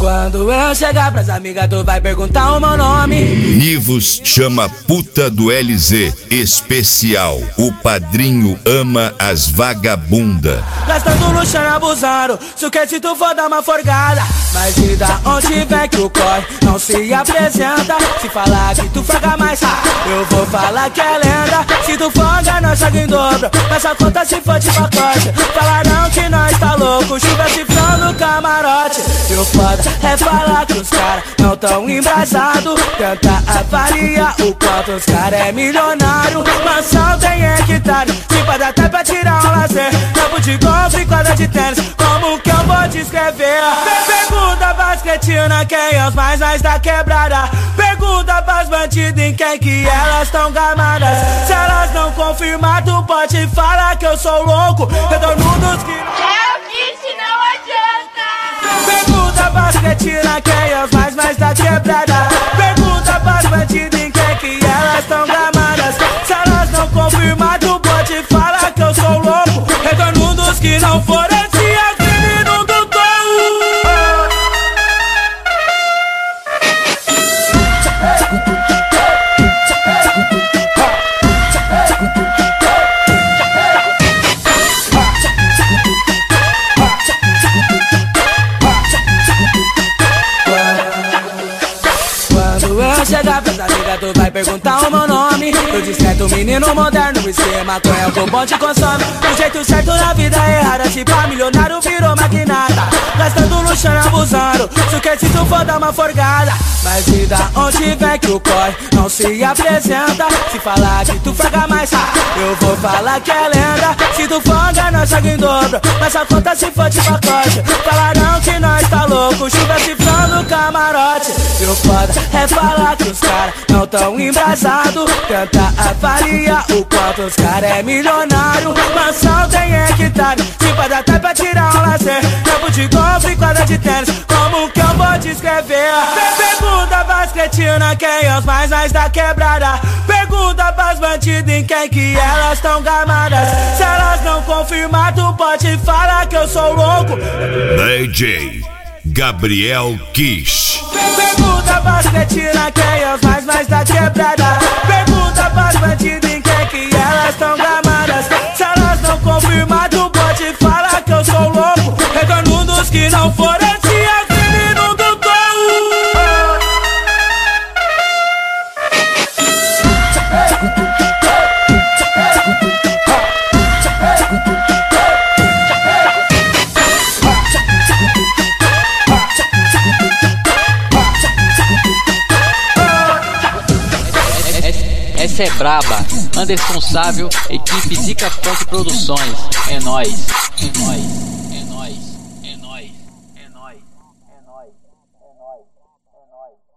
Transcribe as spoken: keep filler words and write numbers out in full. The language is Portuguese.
Quando eu chegar pras amigas, tu vai perguntar o meu nome. Nivos chama puta do L Z especial. O padrinho ama as vagabunda. Gastando, luxando, abusando. Se quer se tu for dar uma forgada. Mas e da onde vem que o corre não se apresenta? Se falar que tu fraga mais, eu vou falar que é lenda. Se tu folga, nós joga em dobro. Nossa conta se for de pacote. Falarão que nós tá louco. Chuva cifrando no camarote. E o foda é falar que os caras não tão embrasados. Tenta avaliar o quanto os caras é milionário. Mansão tem hectare, se pode até pra tirar um lazer. Campo de golfe e quadra de tênis, como que eu vou descrever? Pergunta pras cretinas quem é os mais mais da quebrada. Pergunta pras bandidas em quem que elas tão gamadas. Se elas não confirmar, tu pode falar que eu sou louco. Retorno dos que é o kit, não adianta. Pergunta pras cretinas quem é os mais mais da quebrada. Pergunta pras bandidas em quem que elas tão gamadas. Se elas não confirmar, tu pode falar que eu sou louco. Retorno dos que não foram se assassinos do gol. Quando eu chegar pras amigas, tu vai perguntar o meu nome. Eu discreto, menino moderno, esquema, maconha com bom te consome. Do jeito certo na vida errada, se pá, milionário virou magnata. Gastando, luxando, abusando, se quer se tu for dar uma forgada. Mas e da onde vem que o corre não se apresenta? Se falar que tu fraga mais, eu vou falar que é lenda. Se tu folga, nós joga em dobro. Nossa conta se for de pacote. Falarão que nós tá louco, chuva cifrando no camarote. E o foda é falar que os caras não tão embrasados. Tenta avaliar o quanto os caras é milionário. Mansão tem hectare, se pode até pra tirar um lazer. Campo de golfe e quadra de tênis, como que eu vou descrever? Pergunta pras cretinas quem é os mais mais da quebrada. Pergunta pras bandidas em quem que elas tão gamadas. Se elas não confirmar, tu pode falar que eu sou louco. D J Gabriel Kish. Pergunta pras cretinas quem é os mais mais da quebrada. Pergunta pras bandidas em quem que elas tão gamadas. Se elas não confirmar, tu pode falar que eu sou louco. Retorno dos que não foram se assassinos do gol. Essa é braba, Anderson Sávio, equipe Zica Funk Produções. É nóis, é nóis, é nóis, é nóis, é nóis, é nóis, é nóis, é nóis.